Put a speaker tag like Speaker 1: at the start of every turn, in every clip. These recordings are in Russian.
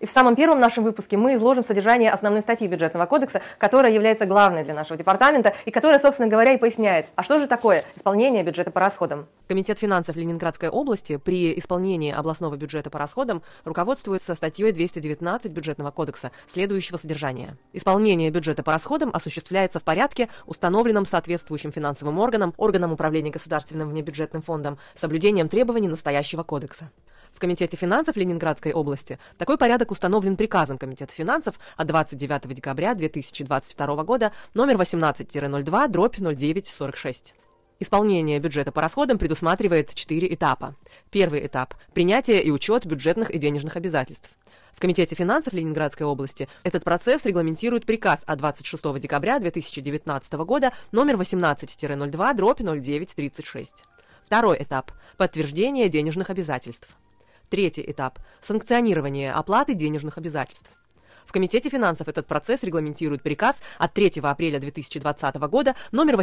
Speaker 1: И в самом первом нашем выпуске мы изложим содержание основной статьи Бюджетного кодекса, которая является главной для нашего департамента и которая, собственно говоря, и поясняет, а что же такое исполнение бюджета по расходам.
Speaker 2: Комитет финансов Ленинградской области при исполнении областного бюджета по расходам руководствуется статьей 219 Бюджетного кодекса следующего содержания. Исполнение бюджета по расходам осуществляется в порядке, установленном соответствующим финансовым органом управления государственным внебюджетным фондом, с соблюдением требований настоящего кодекса. В Комитете финансов Ленинградской области такой порядок установлен приказом Комитета финансов от 29 декабря 2022 года номер 18-02/0946. Исполнение бюджета по расходам предусматривает 4 этапа. Первый этап – принятие и учет бюджетных и денежных обязательств. В Комитете финансов Ленинградской области этот процесс регламентирует приказ от 26 декабря 2019 года номер 18-02/0936. Второй этап – подтверждение денежных обязательств. Третий этап – санкционирование оплаты денежных обязательств. В Комитете финансов этот процесс регламентирует приказ от 3 апреля 2020 года номер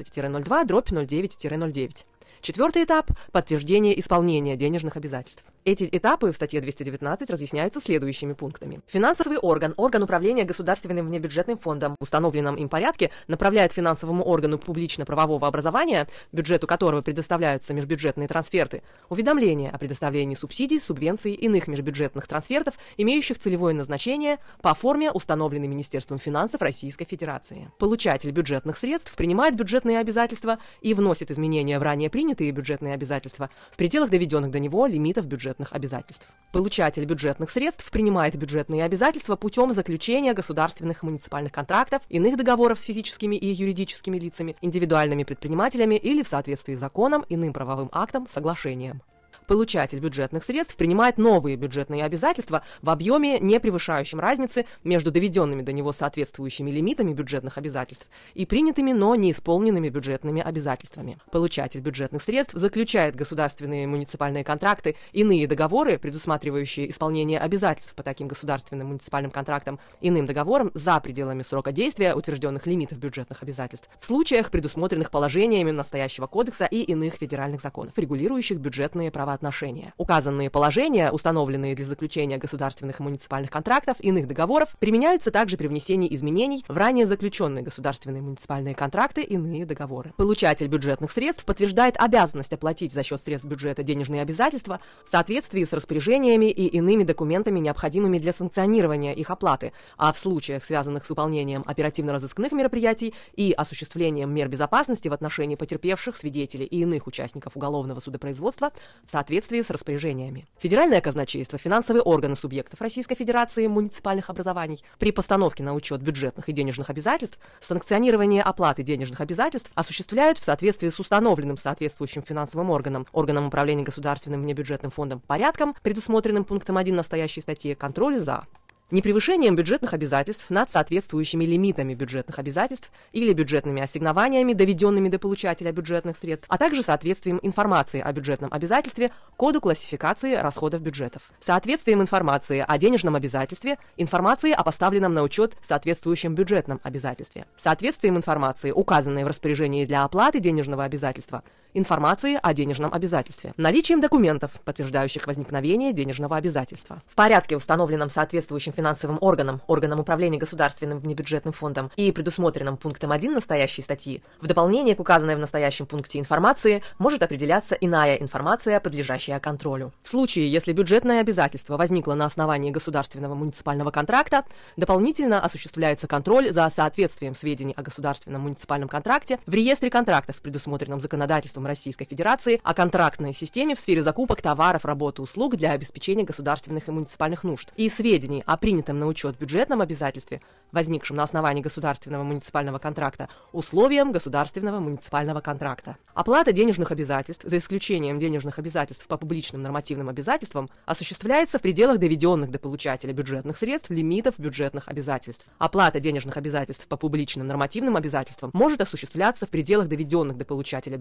Speaker 2: 18-02/0909. Четвертый этап – подтверждение исполнения денежных обязательств. Эти этапы в статье 219 разъясняются следующими пунктами. Финансовый орган управления государственным внебюджетным фондом в установленном им порядке направляет финансовому органу публично-правового образования, бюджету которого предоставляются межбюджетные трансферты, уведомления о предоставлении субсидий, субвенций, иных межбюджетных трансфертов, имеющих целевое назначение по форме, установленной Министерством финансов Российской Федерации. Получатель бюджетных средств принимает бюджетные обязательства и вносит изменения в ранее принятые бюджетные обязательства в пределах доведенных до него лимитов бюджетных обязательств. Получатель бюджетных средств принимает бюджетные обязательства путем заключения государственных и муниципальных контрактов, иных договоров с физическими и юридическими лицами, индивидуальными предпринимателями или в соответствии с законом, иным правовым актом, соглашением. Получатель бюджетных средств принимает новые бюджетные обязательства в объеме, не превышающем разницы между доведенными до него соответствующими лимитами бюджетных обязательств и принятыми, но не исполненными бюджетными обязательствами. Получатель бюджетных средств заключает государственные муниципальные контракты, иные договоры, предусматривающие исполнение обязательств по таким государственным муниципальным контрактам, иным договорам за пределами срока действия утвержденных лимитов бюджетных обязательств, в случаях, предусмотренных положениями настоящего кодекса и иных федеральных законов, регулирующих бюджетные правоотношения. Указанные положения, установленные для заключения государственных и муниципальных контрактов, иных договоров, применяются также при внесении изменений в ранее заключенные государственные и муниципальные контракты, иные договоры. Получатель бюджетных средств подтверждает обязанность оплатить за счет средств бюджета денежные обязательства в соответствии с распоряжениями и иными документами, необходимыми для санкционирования их оплаты, а в случаях, связанных с выполнением оперативно-розыскных мероприятий и осуществлением мер безопасности в отношении потерпевших, свидетелей и иных участников уголовного судопроизводства, в соответствии с распоряжениями. Федеральное казначейство, финансовые органы субъектов Российской Федерации, муниципальных образований при постановке на учет бюджетных и денежных обязательств санкционирование оплаты денежных обязательств осуществляют в соответствии с установленным соответствующим финансовым органом управления государственным внебюджетным фондом порядком, предусмотренным пунктом 1 настоящей статьи, контроль за непревышением бюджетных обязательств над соответствующими лимитами бюджетных обязательств или бюджетными ассигнованиями, доведенными до получателя бюджетных средств, а также соответствием информации о бюджетном обязательстве коду классификации расходов бюджетов, соответствием информации о денежном обязательстве, информации о поставленном на учет соответствующем бюджетном обязательстве, соответствием информации, указанной в распоряжении для оплаты денежного обязательства, информации о денежном обязательстве, наличием документов, подтверждающих возникновение денежного обязательства. В порядке, установленном соответствующим финансовым органом управления государственным внебюджетным фондом и предусмотренном пунктом 1 настоящей статьи, в дополнение к указанной в настоящем пункте информации может определяться иная информация, подлежащая контролю. В случае, если бюджетное обязательство возникло на основании государственного муниципального контракта, дополнительно осуществляется контроль за соответствием сведений о государственном муниципальном контракте в реестре контрактов, предусмотренном законодательством Российской Федерации, о контрактной системе в сфере закупок товаров, работ и услуг для обеспечения государственных и муниципальных нужд, и сведений о принятом на учет бюджетном обязательстве, возникшем на основании государственного муниципального контракта, условиям государственного муниципального контракта. Оплата денежных обязательств, за исключением денежных обязательств по публичным нормативным обязательствам, осуществляется в пределах доведенных до получателя бюджетных средств лимитов бюджетных обязательств. Оплата денежных обязательств по публичным нормативным обязательствам может осуществляться в пределах доведенных до получателя бюджетных средств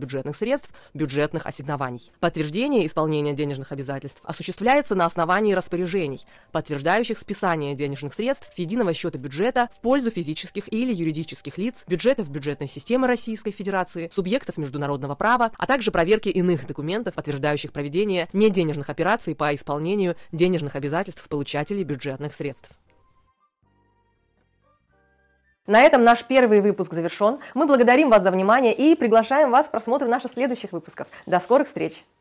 Speaker 2: средств бюджетных ассигнований. Подтверждение исполнения денежных обязательств осуществляется на основании распоряжений, подтверждающих списание денежных средств с единого счета бюджета в пользу физических или юридических лиц, бюджетов бюджетной системы Российской Федерации, субъектов международного права, а также проверки иных документов, подтверждающих проведение неденежных операций по исполнению денежных обязательств получателей бюджетных средств.
Speaker 1: На этом наш первый выпуск завершен. Мы благодарим вас за внимание и приглашаем вас к просмотру наших следующих выпусков. До скорых встреч!